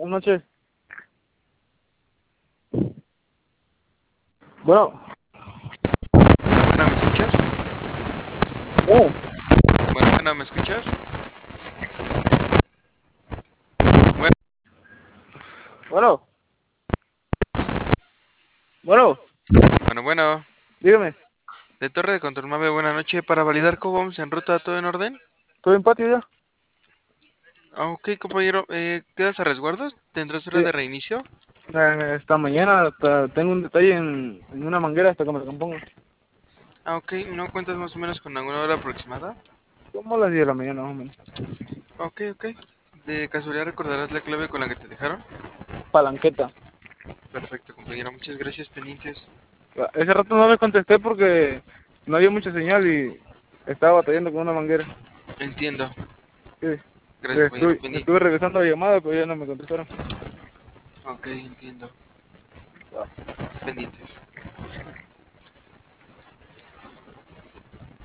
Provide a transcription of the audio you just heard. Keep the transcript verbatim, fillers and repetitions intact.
Buenas noches. Bueno, Bueno, ¿me escuchas? oh, Bueno, bueno, ¿me escuchas? Bueno, bueno, bueno, bueno, bueno. dígame, De Torre de Control Mave, buena noche. Para validar cómo vamos en ruta, ¿todo en orden? ¿estoy en patio ya? Ah, ok, compañero. Eh, ¿quedas a resguardos? ¿Tendrás hora Sí, de reinicio? eh, esta mañana hasta tengo un detalle en, en una manguera hasta que me la compongo. Ah, ok. ¿No cuentas más o menos con alguna hora aproximada? Como a las diez de la mañana más o menos. Ok, ok. ¿De casualidad recordarás la clave con la que te dejaron? Palanqueta. Perfecto, compañero. Muchas gracias, pendientes. Ah, ese rato no le contesté porque no había mucha señal y estaba batallando con una manguera. Entiendo. Sí, Gracias, compañero. estuve, estuve Pendientes. regresando la llamada, pero ya no me contestaron. Ok, entiendo. Pendientes.